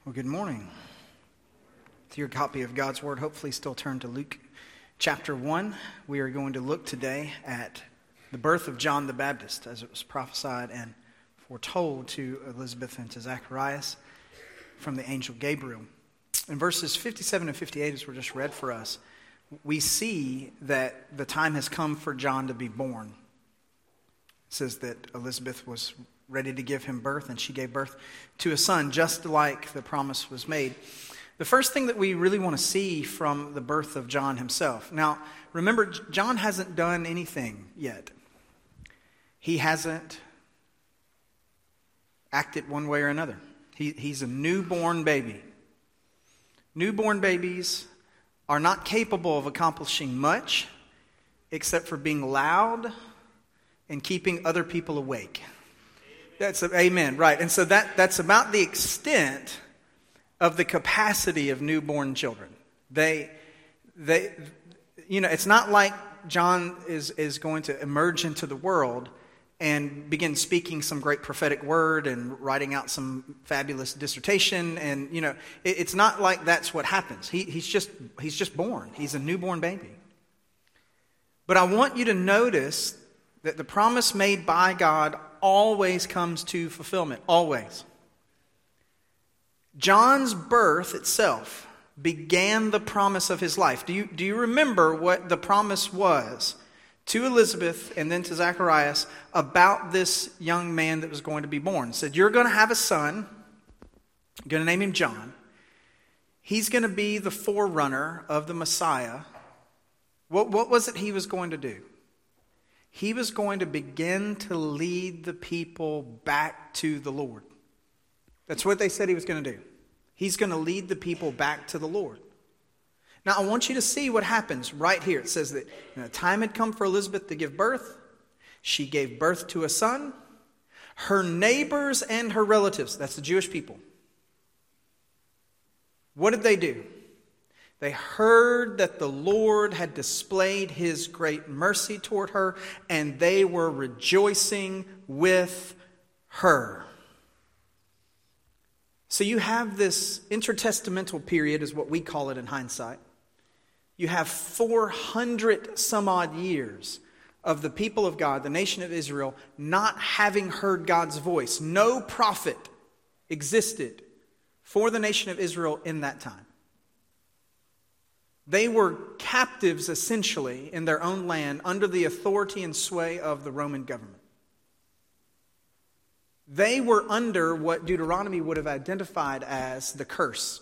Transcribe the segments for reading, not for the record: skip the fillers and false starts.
Well, good morning. With your copy of God's Word, hopefully still turn to Luke chapter 1. We are going to look today at the birth of John the Baptist as it was prophesied and foretold to Elizabeth and to Zacharias from the angel Gabriel. In verses 57 and 58, as were just read for us, we see that the time has come for John to be born. It says that Elizabeth was ready to give him birth, and she gave birth to a son, just like the promise was made. The first thing that we really want to see from the birth of John himself. Now, remember, John hasn't done anything yet. He hasn't acted one way or another. He's a newborn baby. Newborn babies are not capable of accomplishing much except for being loud and keeping other people awake. Amen, right. And so that's about the extent of the capacity of newborn children. It's not like John is going to emerge into the world and begin speaking some great prophetic word and writing out some fabulous dissertation. And, it's not like that's what happens. He's just born. He's a newborn baby. But I want you to notice that the promise made by God always comes to fulfillment. Always. John's birth itself began the promise of his life. Do you remember what the promise was to Elizabeth and then to Zacharias about this young man that was going to be born? It said, you're going to have a son. You're going to name him John. He's going to be the forerunner of the Messiah. What was it he was going to do? He was going to begin to lead the people back to the Lord. That's what they said he was going to do. He's going to lead the people back to the Lord. Now, I want you to see what happens right here. It says that the time had come for Elizabeth to give birth. She gave birth to a son. Her neighbors and her relatives, that's the Jewish people. What did they do? They heard that the Lord had displayed his great mercy toward her, and they were rejoicing with her. So you have this intertestamental period, is what we call it in hindsight. You have 400 some odd years of the people of God, the nation of Israel, not having heard God's voice. No prophet existed for the nation of Israel in that time. They were captives, essentially, in their own land under the authority and sway of the Roman government. They were under what Deuteronomy would have identified as the curse.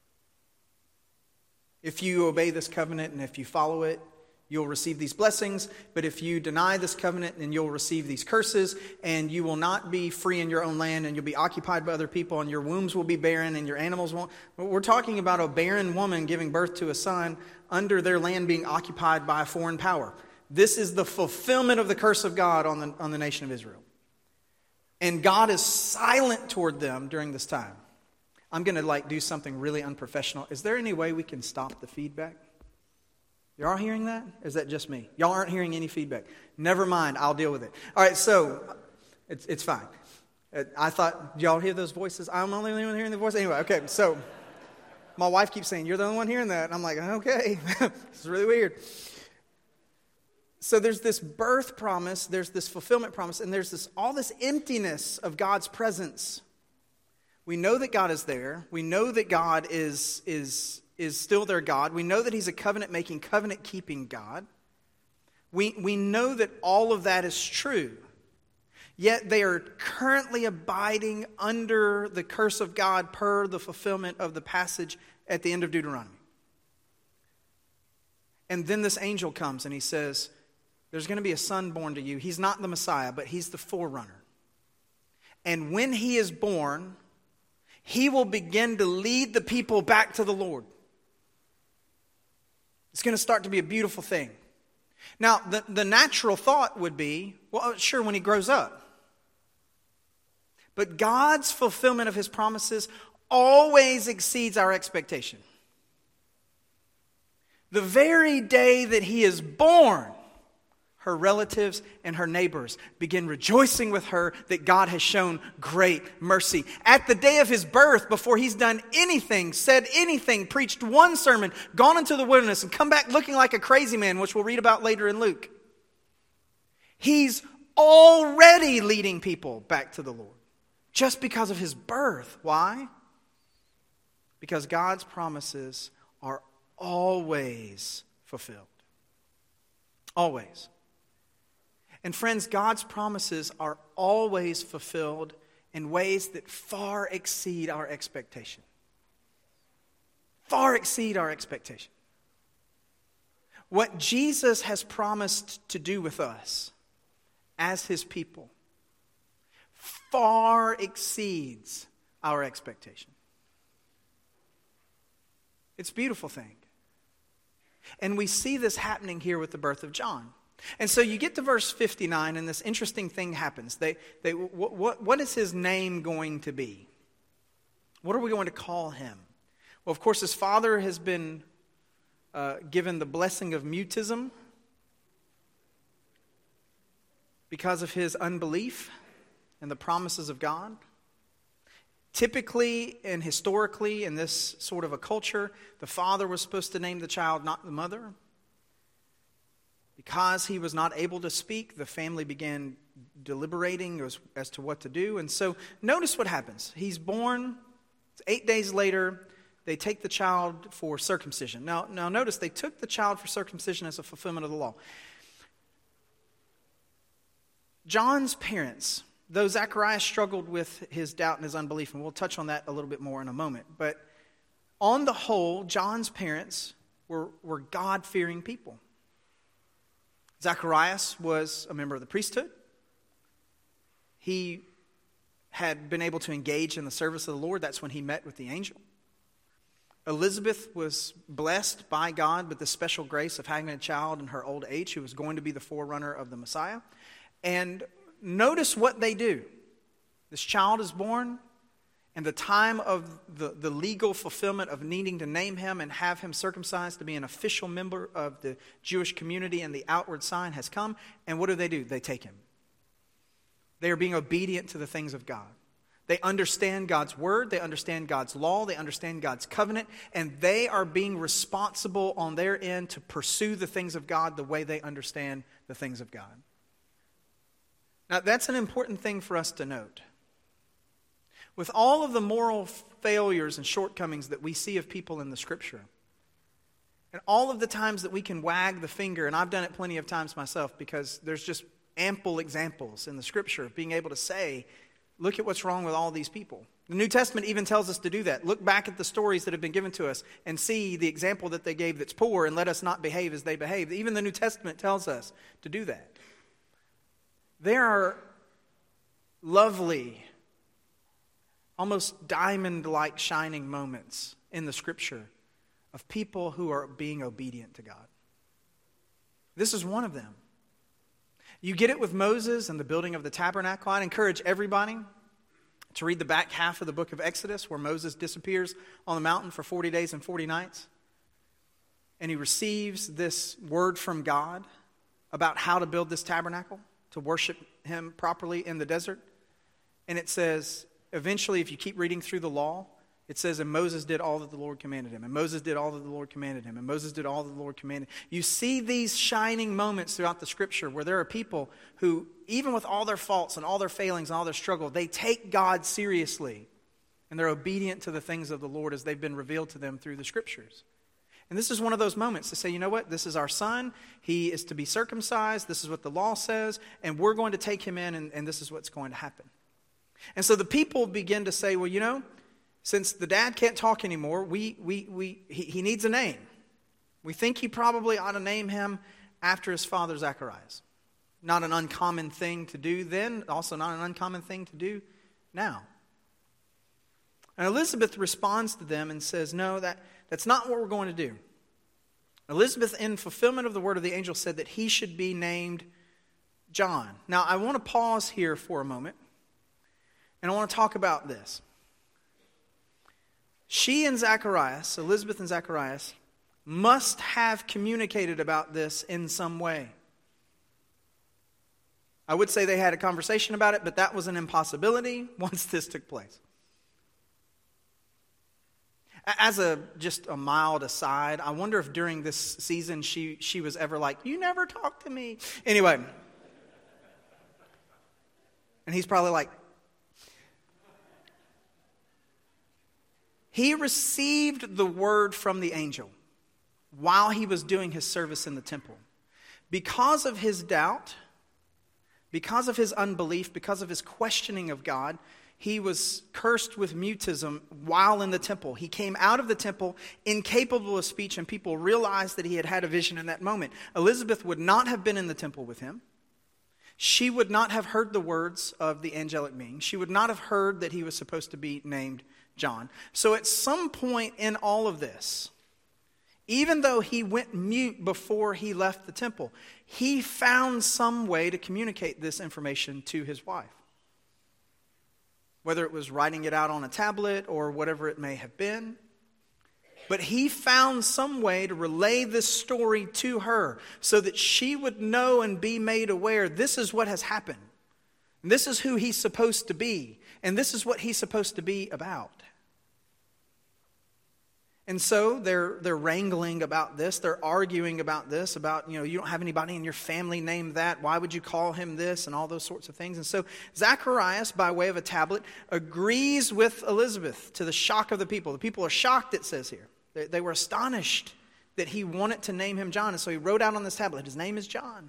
If you obey this covenant and if you follow it, you'll receive these blessings. But if you deny this covenant, then you'll receive these curses, and you will not be free in your own land, and you'll be occupied by other people, and your wombs will be barren, and your animals won't. We're talking about a barren woman giving birth to a son under their land being occupied by a foreign power. This is the fulfillment of the curse of God on the nation of Israel. And God is silent toward them during this time. I'm going to do something really unprofessional. Is there any way we can stop the feedback? Y'all are hearing that? Or is that just me? Y'all aren't hearing any feedback. Never mind, I'll deal with it. All right, so it's fine. I thought, y'all hear those voices? I'm the only one hearing the voice? Anyway, okay, so my wife keeps saying, you're the only one hearing that. And I'm like, okay, this is really weird. So there's this birth promise, there's this fulfillment promise, and there's all this emptiness of God's presence. We know that God is there. We know that God is still their God. We know that he's a covenant-making, covenant-keeping God. We know that all of that is true. Yet they are currently abiding under the curse of God per the fulfillment of the passage at the end of Deuteronomy. And then this angel comes and he says, there's going to be a son born to you. He's not the Messiah, but he's the forerunner. And when he is born, he will begin to lead the people back to the Lord. It's going to start to be a beautiful thing. Now, the natural thought would be, well, sure, when he grows up. But God's fulfillment of his promises always exceeds our expectation. The very day that he is born, her relatives, and her neighbors begin rejoicing with her that God has shown great mercy. At the day of his birth, before he's done anything, said anything, preached one sermon, gone into the wilderness, and come back looking like a crazy man, which we'll read about later in Luke, he's already leading people back to the Lord just because of his birth. Why? Because God's promises are always fulfilled. Always. And friends, God's promises are always fulfilled in ways that far exceed our expectation. Far exceed our expectation. What Jesus has promised to do with us as his people far exceeds our expectation. It's a beautiful thing. And we see this happening here with the birth of John. And so you get to verse 59, and this interesting thing happens. What is his name going to be? What are we going to call him? Well, of course, his father has been given the blessing of mutism because of his unbelief and the promises of God. Typically and historically in this sort of a culture, the father was supposed to name the child, not the mother. Because he was not able to speak, the family began deliberating as to what to do. And so notice what happens. He's born. 8 days later, they take the child for circumcision. Now notice they took the child for circumcision as a fulfillment of the law. John's parents, though Zacharias struggled with his doubt and his unbelief, and we'll touch on that a little bit more in a moment, but on the whole, John's parents were God-fearing people. Zacharias was a member of the priesthood. He had been able to engage in the service of the Lord. That's when he met with the angel. Elizabeth was blessed by God with the special grace of having a child in her old age who was going to be the forerunner of the Messiah. And notice what they do. This child is born, and the time of the legal fulfillment of needing to name him and have him circumcised to be an official member of the Jewish community and the outward sign has come. And what do? They take him. They are being obedient to the things of God. They understand God's word, they understand God's law, they understand God's covenant, and they are being responsible on their end to pursue the things of God the way they understand the things of God. Now, that's an important thing for us to note. With all of the moral failures and shortcomings that we see of people in the Scripture, and all of the times that we can wag the finger, and I've done it plenty of times myself because there's just ample examples in the Scripture of being able to say, look at what's wrong with all these people. The New Testament even tells us to do that. Look back at the stories that have been given to us and see the example that they gave that's poor and let us not behave as they behaved. Even the New Testament tells us to do that. There are lovely, almost diamond-like shining moments in the Scripture of people who are being obedient to God. This is one of them. You get it with Moses and the building of the tabernacle. I'd encourage everybody to read the back half of the book of Exodus where Moses disappears on the mountain for 40 days and 40 nights. And he receives this word from God about how to build this tabernacle, to worship him properly in the desert. And it says, eventually, if you keep reading through the law, it says, and Moses did all that the Lord commanded him. And Moses did all that the Lord commanded him. And Moses did all that the Lord commanded. You see these shining moments throughout the Scripture where there are people who, even with all their faults and all their failings and all their struggle, they take God seriously. And they're obedient to the things of the Lord as they've been revealed to them through the Scriptures. And this is one of those moments to say, you know what? This is our son. He is to be circumcised. This is what the law says. And we're going to take him in, and this is what's going to happen. And so the people begin to say, well, you know, since the dad can't talk anymore, he needs a name. We think he probably ought to name him after his father Zacharias. Not an uncommon thing to do then, also not an uncommon thing to do now. And Elizabeth responds to them and says, no, that's not what we're going to do. Elizabeth, in fulfillment of the word of the angel, said that he should be named John. Now, I want to pause here for a moment, and I want to talk about this. She and Zacharias, Elizabeth and Zacharias, must have communicated about this in some way. I would say they had a conversation about it, but that was an impossibility once this took place. As just a mild aside, I wonder if during this season she was ever like, "You never talk to me." Anyway. And he's probably like, he received the word from the angel while he was doing his service in the temple. Because of his doubt, because of his unbelief, because of his questioning of God, he was cursed with mutism while in the temple. He came out of the temple incapable of speech, and people realized that he had had a vision in that moment. Elizabeth would not have been in the temple with him. She would not have heard the words of the angelic being. She would not have heard that he was supposed to be named John. So at some point in all of this, even though he went mute before he left the temple, he found some way to communicate this information to his wife. Whether it was writing it out on a tablet or whatever it may have been. But he found some way to relay this story to her so that she would know and be made aware, this is what has happened. And this is who he's supposed to be. And this is what he's supposed to be about. And so they're wrangling about this. They're arguing about this, about, you don't have anybody in your family named that. Why would you call him this? And all those sorts of things. And so Zacharias, by way of a tablet, agrees with Elizabeth to the shock of the people. The people are shocked, it says here. They were astonished that he wanted to name him John. And so he wrote out on this tablet, his name is John.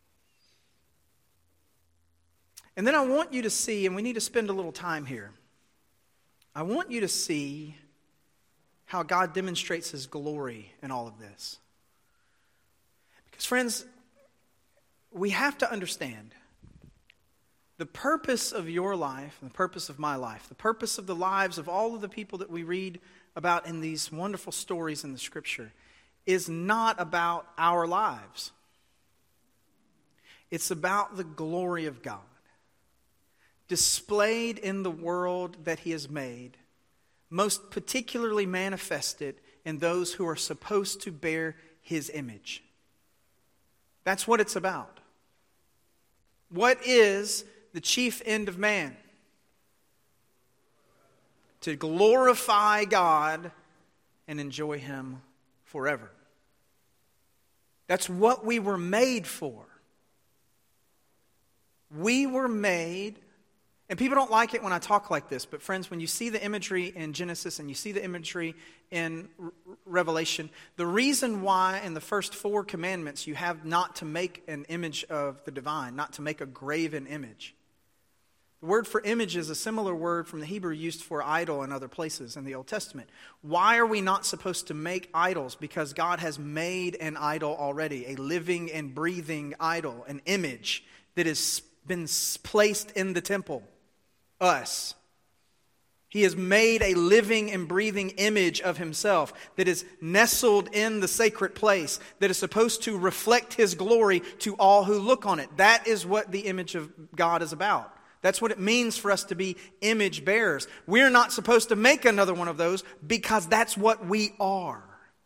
And then I want you to see, and we need to spend a little time here. I want you to see how God demonstrates his glory in all of this. Because friends, we have to understand the purpose of your life, and the purpose of my life, the purpose of the lives of all of the people that we read about in these wonderful stories in the Scripture is not about our lives. It's about the glory of God displayed in the world that he has made, most particularly manifested in those who are supposed to bear his image. That's what it's about. What is the chief end of man? To glorify God and enjoy him forever. That's what we were made for. We were made, and people don't like it when I talk like this, but friends, when you see the imagery in Genesis and you see the imagery in Revelation, the reason why in the first 4 commandments you have not to make an image of the divine, not to make a graven image. The word for image is a similar word from the Hebrew used for idol in other places in the Old Testament. Why are we not supposed to make idols? Because God has made an idol already, a living and breathing idol, an image that has been placed in the temple, us. He has made a living and breathing image of himself that is nestled in the sacred place, that is supposed to reflect his glory to all who look on it. That is what the image of God is about. That's what it means for us to be image bearers. We're not supposed to make another one of those because that's what we are.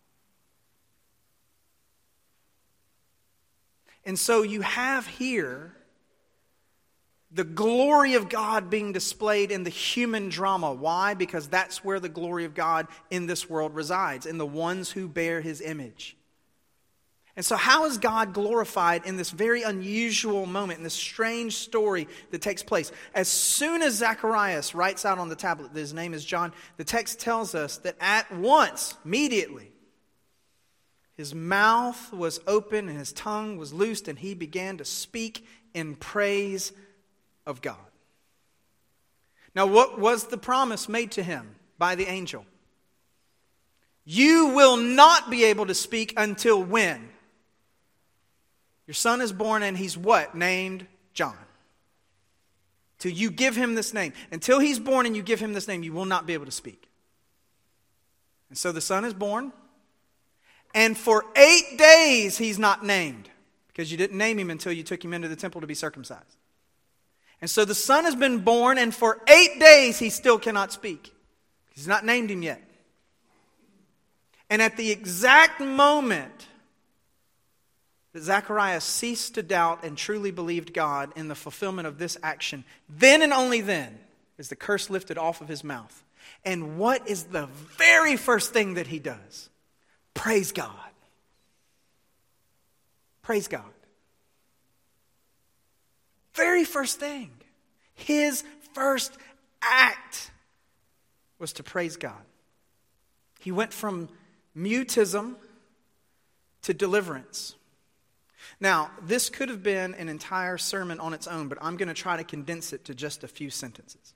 And so you have here the glory of God being displayed in the human drama. Why? Because that's where the glory of God in this world resides, in the ones who bear his image. And so how is God glorified in this very unusual moment, in this strange story that takes place? As soon as Zacharias writes out on the tablet that his name is John, the text tells us that at once, immediately, his mouth was open and his tongue was loosed, and he began to speak in praise of God. Now, what was the promise made to him by the angel? You will not be able to speak until when? Your son is born and he's what? Named John. Till you give him this name. Until he's born and you give him this name, you will not be able to speak. And so the son is born. And for 8 days he's not named. Because you didn't name him until you took him into the temple to be circumcised. And so the son has been born, and for 8 days he still cannot speak. He's not named him yet. And at the exact moment that Zechariah ceased to doubt and truly believed God in the fulfillment of this action. Then and only then is the curse lifted off of his mouth. And what is the very first thing that he does? Praise God. Praise God. Very first thing. His first act was to praise God. He went from mutism to deliverance. Now, this could have been an entire sermon on its own, but I'm going to try to condense it to just a few sentences.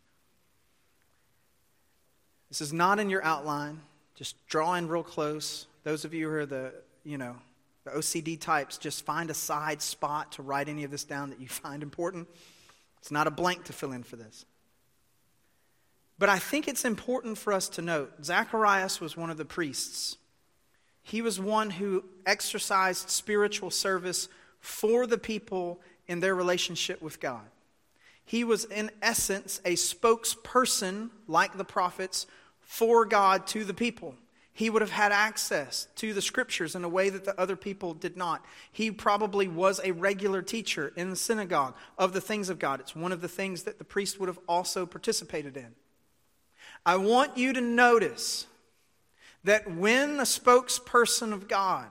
This is not in your outline. Just draw in real close. Those of you who are the OCD types, just find a side spot to write any of this down that you find important. It's not a blank to fill in for this. But I think it's important for us to note, Zacharias was one of the priests. He was one who exercised spiritual service for the people in their relationship with God. He was, in essence, a spokesperson, like the prophets, for God to the people. He would have had access to the scriptures in a way that the other people did not. He probably was a regular teacher in the synagogue of the things of God. It's one of the things that the priest would have also participated in. I want you to notice that when a spokesperson of God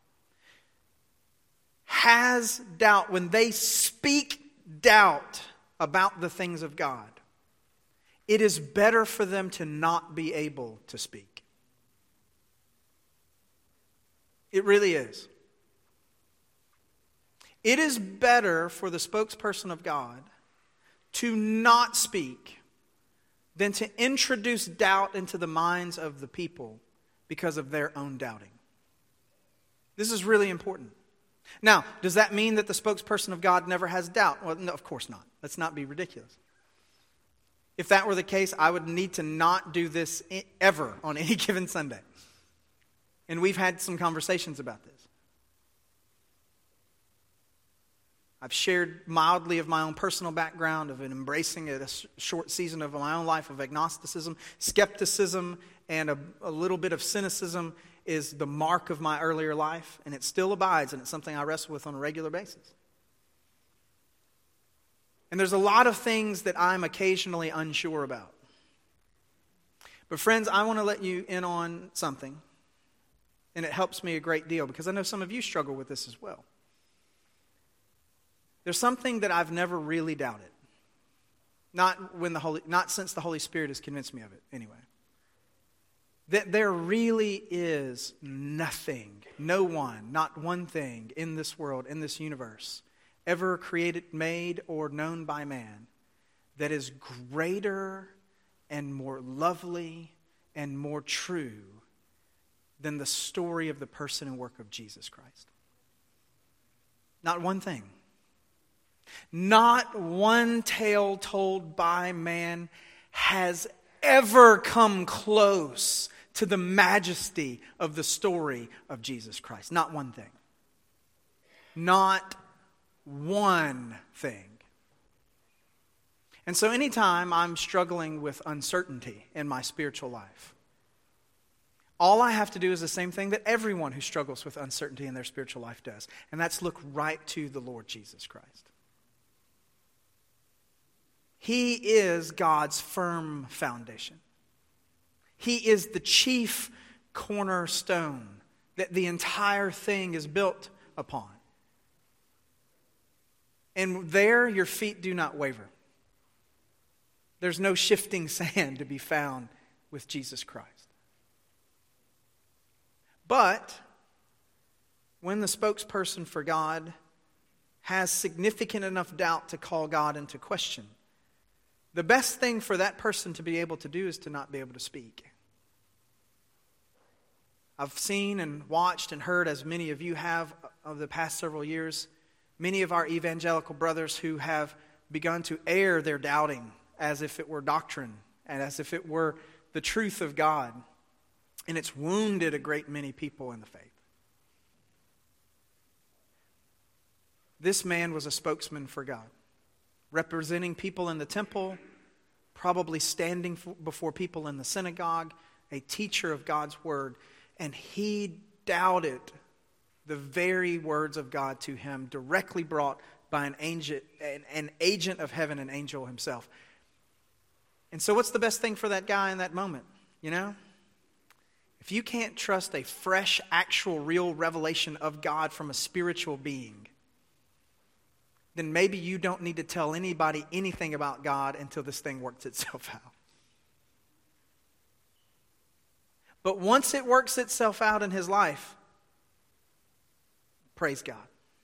has doubt, when they speak doubt about the things of God, it is better for them to not be able to speak. It really is. It is better for the spokesperson of God to not speak than to introduce doubt into the minds of the people because of their own doubting. This is really important. Now, does that mean that the spokesperson of God never has doubt? Well, no, of course not. Let's not be ridiculous. If that were the case, I would need to not do this ever on any given Sunday. And we've had some conversations about this. I've shared mildly of my own personal background of embracing a short season of my own life of agnosticism. Skepticism and a little bit of cynicism is the mark of my earlier life, and it still abides, and it's something I wrestle with on a regular basis. And there's a lot of things that I'm occasionally unsure about. But friends, I want to let you in on something, and it helps me a great deal because I know some of you struggle with this as well. There's something that I've never really doubted. Not since the Holy Spirit has convinced me of it, anyway. That there really is nothing, no one, not one thing in this world, in this universe, ever created, made, or known by man that is greater and more lovely and more true than the story of the person and work of Jesus Christ. Not one thing. Not one tale told by man has ever come close to the majesty of the story of Jesus Christ. Not one thing. Not one thing. And so anytime I'm struggling with uncertainty in my spiritual life, all I have to do is the same thing that everyone who struggles with uncertainty in their spiritual life does, and that's look right to the Lord Jesus Christ. He is God's firm foundation. He is the chief cornerstone that the entire thing is built upon. And there your feet do not waver. There's no shifting sand to be found with Jesus Christ. But when the spokesperson for God has significant enough doubt to call God into question, the best thing for that person to be able to do is to not be able to speak. I've seen and watched and heard, as many of you have over the past several years, many of our evangelical brothers who have begun to air their doubting as if it were doctrine and as if it were the truth of God. And it's wounded a great many people in the faith. This man was a spokesman for God, representing people in the temple, probably standing before people in the synagogue, a teacher of God's word, and he doubted the very words of God to him, directly brought by an agent of heaven, an angel himself. And so what's the best thing for that guy in that moment, you know? If you can't trust a fresh, actual, real revelation of God from a spiritual being, then maybe you don't need to tell anybody anything about God until this thing works itself out. But once it works itself out in his life, praise God.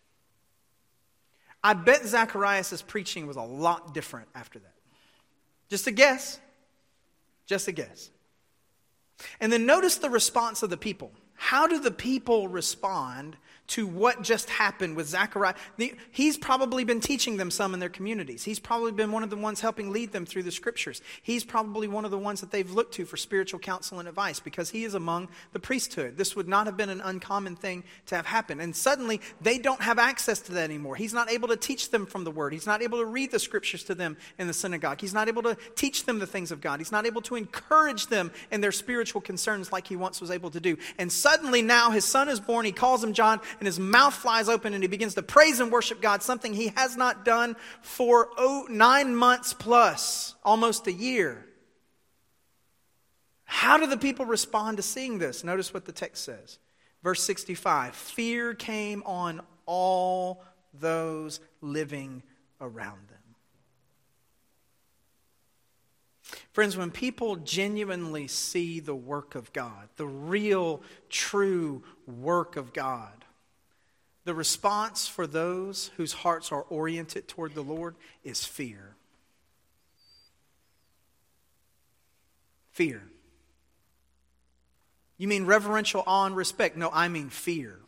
I bet Zacharias' preaching was a lot different after that. Just a guess. Just a guess. And then notice the response of the people. How do the people respond to what just happened with Zechariah? He's probably been teaching them some in their communities. He's probably been one of the ones helping lead them through the scriptures. He's probably one of the ones that they've looked to for spiritual counsel and advice because he is among the priesthood. This would not have been an uncommon thing to have happened. And suddenly they don't have access to that anymore. He's not able to teach them from the word. He's not able to read the scriptures to them in the synagogue. He's not able to teach them the things of God. He's not able to encourage them in their spiritual concerns like he once was able to do. And suddenly now his son is born. He calls him John, and his mouth flies open and he begins to praise and worship God, something he has not done for 9 months plus, almost a year. How do the people respond to seeing this? Notice what the text says. Verse 65, fear came on all those living around them. Friends, when people genuinely see the work of God, the real, true work of God, the response for those whose hearts are oriented toward the Lord is fear. Fear. You mean reverential awe and respect? No, I mean fear.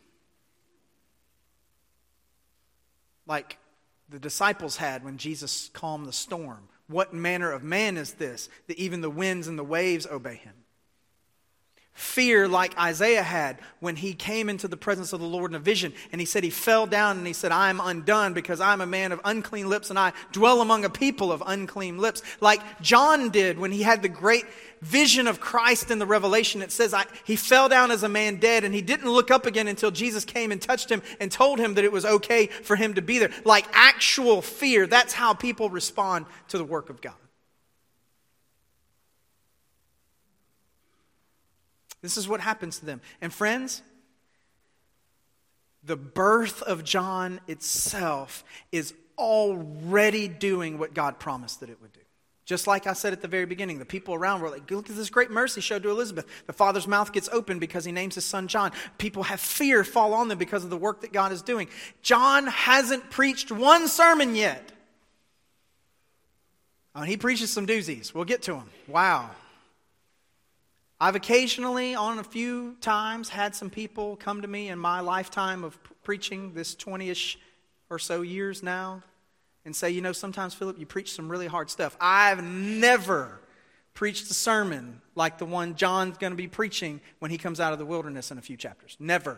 Like the disciples had when Jesus calmed the storm. What manner of man is this, that even the winds and the waves obey him? Fear like Isaiah had when he came into the presence of the Lord in a vision. And he said he fell down and he said, I am undone because I am a man of unclean lips and I dwell among a people of unclean lips. Like John did when he had the great vision of Christ in the Revelation. It says he fell down as a man dead and he didn't look up again until Jesus came and touched him and told him that it was okay for him to be there. Like actual fear. That's how people respond to the work of God. This is what happens to them. And friends, the birth of John itself is already doing what God promised that it would do. Just like I said at the very beginning, the people around were like, look at this great mercy showed to Elizabeth. The father's mouth gets open because he names his son John. People have fear fall on them because of the work that God is doing. John hasn't preached one sermon yet. Oh, and he preaches some doozies. We'll get to him. Wow. I've occasionally, on a few times, had some people come to me in my lifetime of preaching, this 20-ish or so years now, and say, you know, sometimes, Philip, you preach some really hard stuff. I've never preached a sermon like the one John's going to be preaching when he comes out of the wilderness in a few chapters. Never.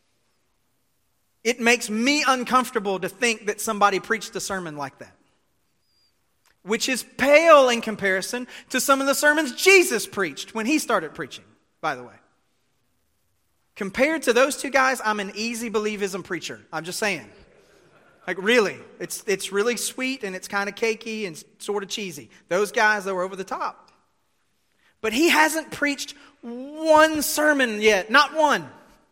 It makes me uncomfortable to think that somebody preached a sermon like that, which is pale in comparison to some of the sermons Jesus preached when he started preaching, by the way. Compared to those two guys, I'm an easy believism preacher. I'm just saying. Like really, it's really sweet and it's kind of cakey and sort of cheesy. Those guys, they were over the top. But he hasn't preached one sermon yet, not one.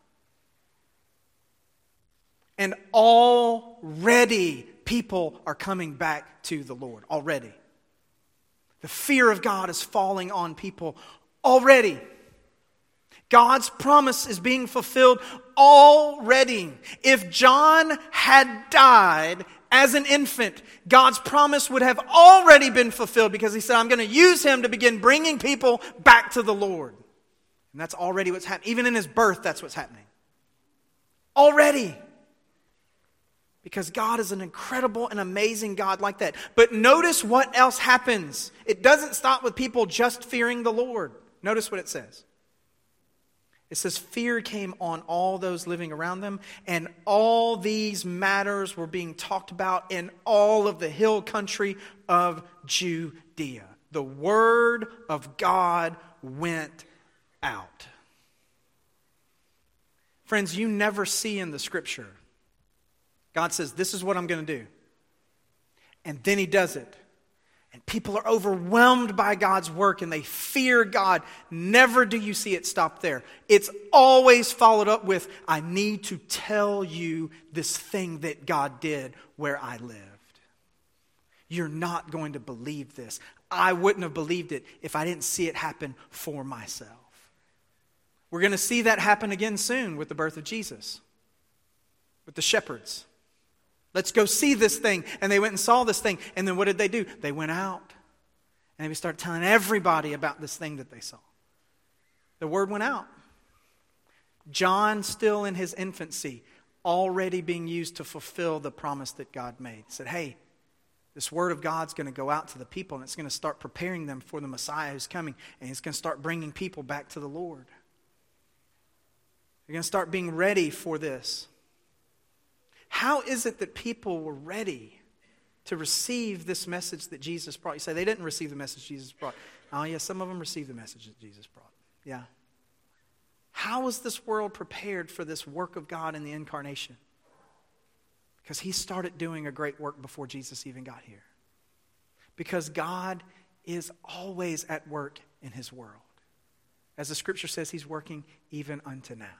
And already people are coming back to the Lord already. The fear of God is falling on people already. God's promise is being fulfilled already. If John had died as an infant, God's promise would have already been fulfilled because he said, I'm going to use him to begin bringing people back to the Lord. And that's already what's happening. Even in his birth, that's what's happening. Already. Because God is an incredible and amazing God like that. But notice what else happens. It doesn't stop with people just fearing the Lord. Notice what it says. It says, fear came on all those living around them, and all these matters were being talked about in all of the hill country of Judea. The word of God went out. Friends, you never see in the Scripture, God says, this is what I'm going to do. And then He does it. And people are overwhelmed by God's work and they fear God. Never do you see it stop there. It's always followed up with, I need to tell you this thing that God did where I lived. You're not going to believe this. I wouldn't have believed it if I didn't see it happen for myself. We're going to see that happen again soon with the birth of Jesus, with the shepherds. Let's go see this thing. And they went and saw this thing. And then what did they do? They went out and they started telling everybody about this thing that they saw. The word went out. John, still in his infancy, already being used to fulfill the promise that God made. He said, hey, this word of God's going to go out to the people and it's going to start preparing them for the Messiah who's coming. And it's going to start bringing people back to the Lord. You're going to start being ready for this. How is it that people were ready to receive this message that Jesus brought? You say they didn't receive the message Jesus brought. Oh, yeah, some of them received the message that Jesus brought. Yeah. How was this world prepared for this work of God in the incarnation? Because He started doing a great work before Jesus even got here. Because God is always at work in His world. As the Scripture says, He's working even unto now.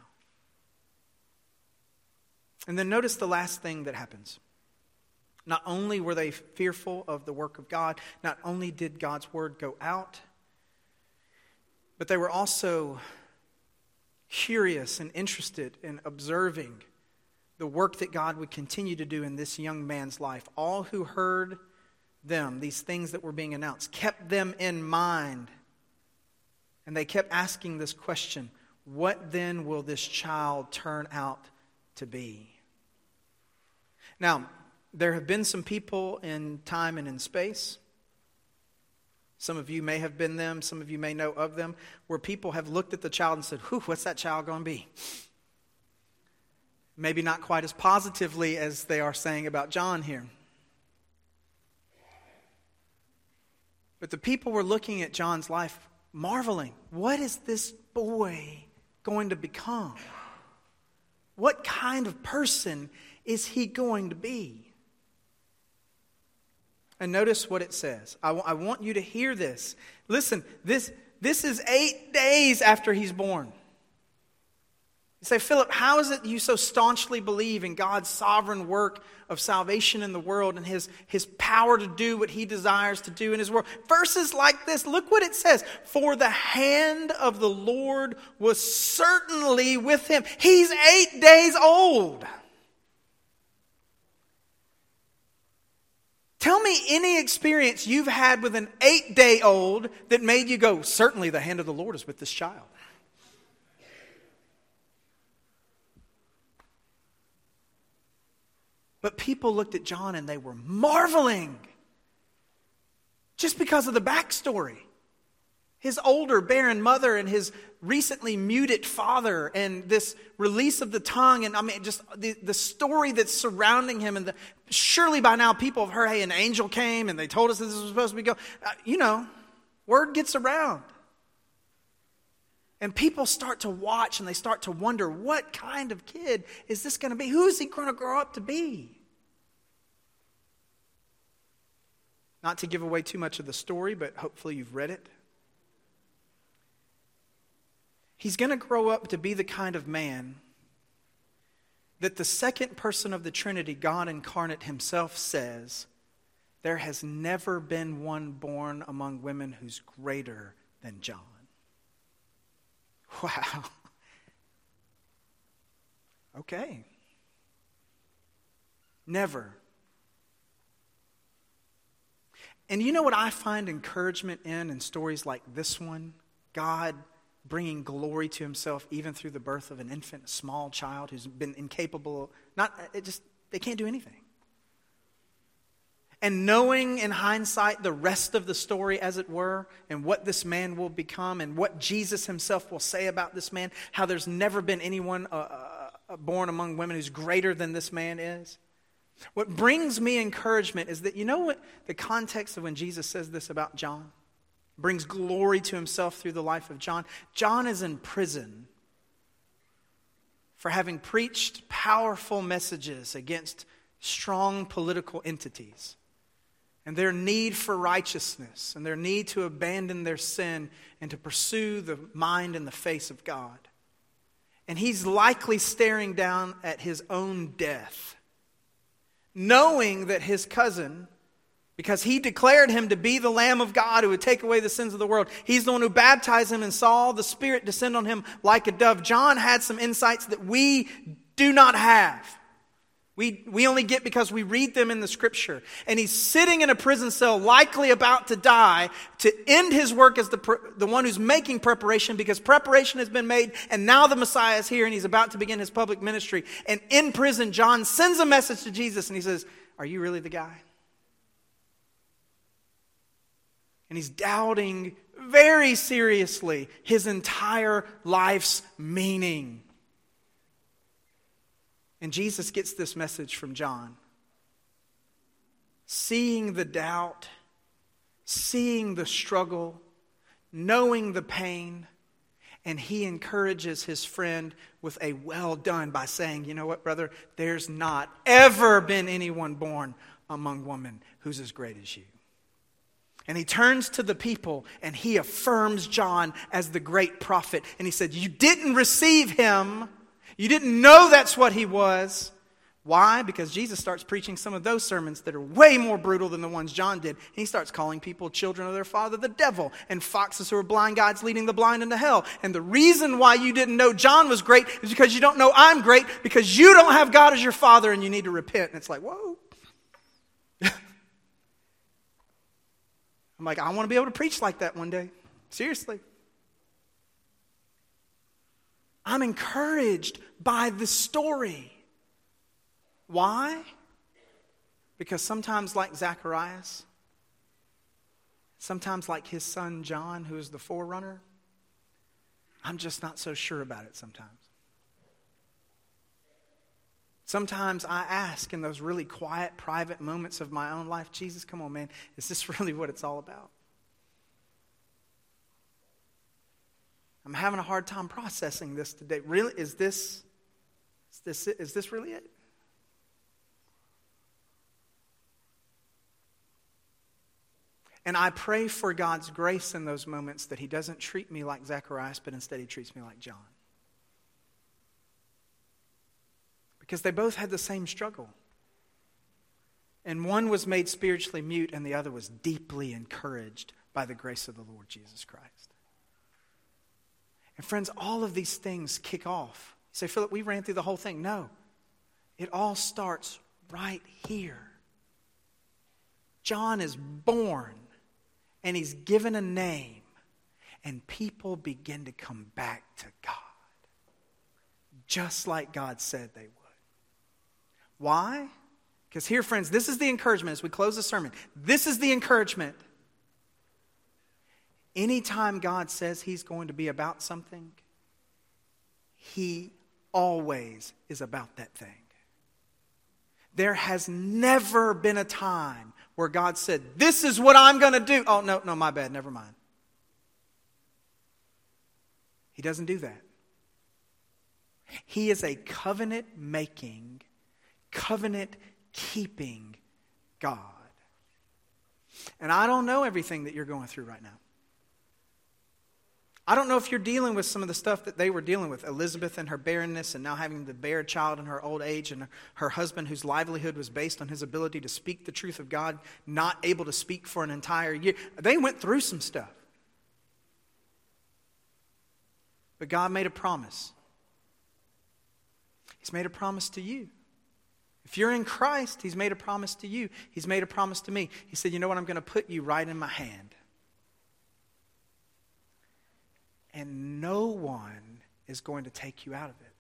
And then notice the last thing that happens. Not only were they fearful of the work of God, not only did God's word go out, but they were also curious and interested in observing the work that God would continue to do in this young man's life. All who heard them, these things that were being announced, kept them in mind. And they kept asking this question, what then will this child turn out to be? Now, there have been some people in time and in space. Some of you may have been them. Some of you may know of them. Where people have looked at the child and said, whew, what's that child going to be? Maybe not quite as positively as they are saying about John here. But the people were looking at John's life, marveling. What is this boy going to become? What kind of person is he going to be? And notice what it says. I want you to hear this. Listen, this is 8 days after he's born. You say, Philip, how is it you so staunchly believe in God's sovereign work of salvation in the world and his power to do what He desires to do in His world? Verses like this, look what it says. For the hand of the Lord was certainly with him. He's 8 days old. Tell me any experience you've had with an 8-day-old that made you go, certainly the hand of the Lord is with this child. But people looked at John and they were marveling just because of the backstory. His older barren mother and his recently muted father and this release of the tongue and just the story that's surrounding him. And surely by now people have heard, hey, an angel came and they told us this was supposed to be going. Word gets around. And people start to watch and they start to wonder, what kind of kid is this going to be? Who is he going to grow up to be? Not to give away too much of the story, but hopefully you've read it. He's going to grow up to be the kind of man that the second person of the Trinity, God incarnate Himself, says, there has never been one born among women who's greater than John. Wow. Okay. Never. And you know what I find encouragement in stories like this one? God bringing glory to Himself even through the birth of an infant, a small child who's been incapable. They can't do anything. And knowing in hindsight the rest of the story, as it were, and what this man will become and what Jesus Himself will say about this man, how there's never been anyone born among women who's greater than this man is. What brings me encouragement is that, you know what the context of when Jesus says this about John? Brings glory to Himself through the life of John. John is in prison for having preached powerful messages against strong political entities and their need for righteousness and their need to abandon their sin and to pursue the mind and the face of God. And he's likely staring down at his own death, knowing that his cousin, because he declared him to be the Lamb of God who would take away the sins of the world, he's the one who baptized him and saw the Spirit descend on him like a dove. John had some insights that we do not have. We only get because we read them in the Scripture. And he's sitting in a prison cell, likely about to die, to end his work as the one who's making preparation, because preparation has been made, and now the Messiah is here, and he's about to begin his public ministry. And in prison, John sends a message to Jesus, and he says, "Are you really the guy?" And he's doubting very seriously his entire life's meaning. And Jesus gets this message from John. Seeing the doubt, seeing the struggle, knowing the pain, and he encourages his friend with a well done by saying, "You know what, brother? There's not ever been anyone born among women who's as great as you." And he turns to the people and he affirms John as the great prophet. And he said, "You didn't receive him. You didn't know that's what he was." Why? Because Jesus starts preaching some of those sermons that are way more brutal than the ones John did. And he starts calling people children of their father, the devil, and foxes who are blind guides leading the blind into hell. And the reason why you didn't know John was great is because you don't know I'm great, because you don't have God as your father and you need to repent. And it's like, whoa. I'm like, I want to be able to preach like that one day. Seriously. I'm encouraged by the story. Why? Because sometimes like Zacharias, sometimes like his son John, who is the forerunner, I'm just not so sure about it sometimes. Sometimes I ask in those really quiet, private moments of my own life, Jesus, come on, man, is this really what it's all about? I'm having a hard time processing this today. Really, is this really it? And I pray for God's grace in those moments that he doesn't treat me like Zacharias, but instead he treats me like John. Because they both had the same struggle. And one was made spiritually mute and the other was deeply encouraged by the grace of the Lord Jesus Christ. And friends, all of these things kick off. You say, Philip, we ran through the whole thing. No. It all starts right here. John is born and he's given a name and people begin to come back to God. Just like God said they would. Why? Because here, friends, this is the encouragement as we close the sermon. This is the encouragement. Anytime God says he's going to be about something, he always is about that thing. There has never been a time where God said, this is what I'm going to do. Oh, no, my bad, never mind. He doesn't do that. He is a covenant-making, covenant-keeping God. And I don't know everything that you're going through right now. I don't know if you're dealing with some of the stuff that they were dealing with. Elizabeth and her barrenness and now having to bear a child in her old age, and her husband whose livelihood was based on his ability to speak the truth of God, not able to speak for an entire year. They went through some stuff. But God made a promise. He's made a promise to you. If you're in Christ, he's made a promise to you. He's made a promise to me. He said, you know what? I'm going to put you right in my hand. And no one is going to take you out of it.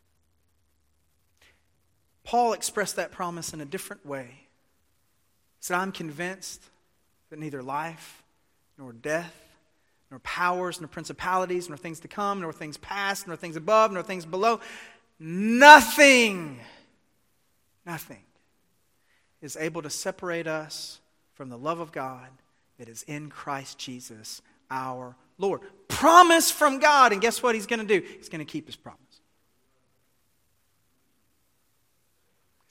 Paul expressed that promise in a different way. He said, I'm convinced that neither life, nor death, nor powers, nor principalities, nor things to come, nor things past, nor things above, nor things below, nothing is able to separate us from the love of God that is in Christ Jesus, our Lord. Promise from God, and guess what he's going to do? He's going to keep his promise.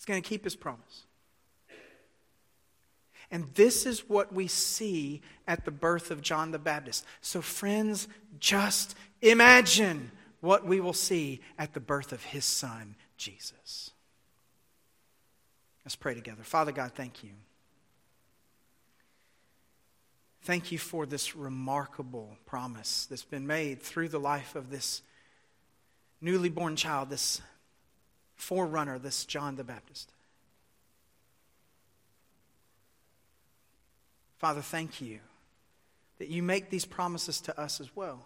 He's going to keep his promise. And this is what we see at the birth of John the Baptist. So friends, just imagine what we will see at the birth of his son, Jesus. Let's pray together. Father God, thank you. Thank you for this remarkable promise that's been made through the life of this newly born child, this forerunner, this John the Baptist. Father, thank you that you make these promises to us as well.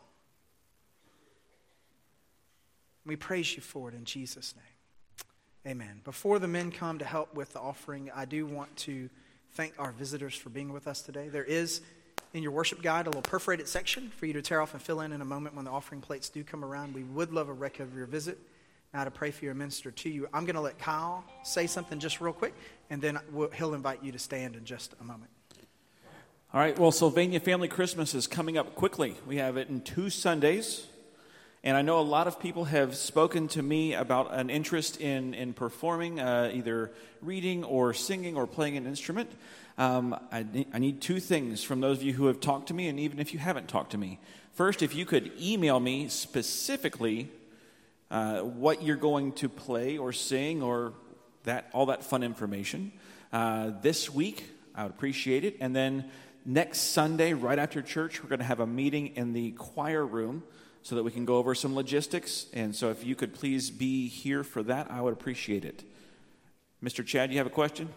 We praise you for it in Jesus' name. Amen. Before the men come to help with the offering, I do want to thank our visitors for being with us today. There is, in your worship guide, a little perforated section for you to tear off and fill in a moment when the offering plates do come around. We would love a record of your visit. Now to pray for you and minister to you. I'm going to let Kyle say something just real quick, and then he'll invite you to stand in just a moment. All right, well, Sylvania Family Christmas is coming up quickly. We have it in 2 Sundays, and I know a lot of people have spoken to me about an interest in performing, either reading or singing or playing an instrument. I need 2 things from those of you who have talked to me, and even if you haven't talked to me. First, if you could email me specifically what you're going to play or sing or all that fun information this week, I would appreciate it. And then next Sunday, right after church, we're going to have a meeting in the choir room so that we can go over some logistics. And so if you could please be here for that, I would appreciate it. Mr. Chad, you have a question?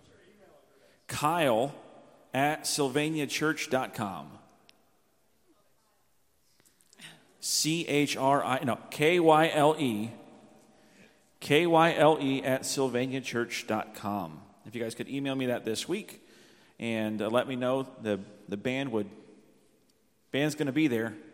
Kyle at sylvaniachurch.com. Kyle at sylvaniachurch.com. If you guys could email me that this week and let me know, the band's going to be there.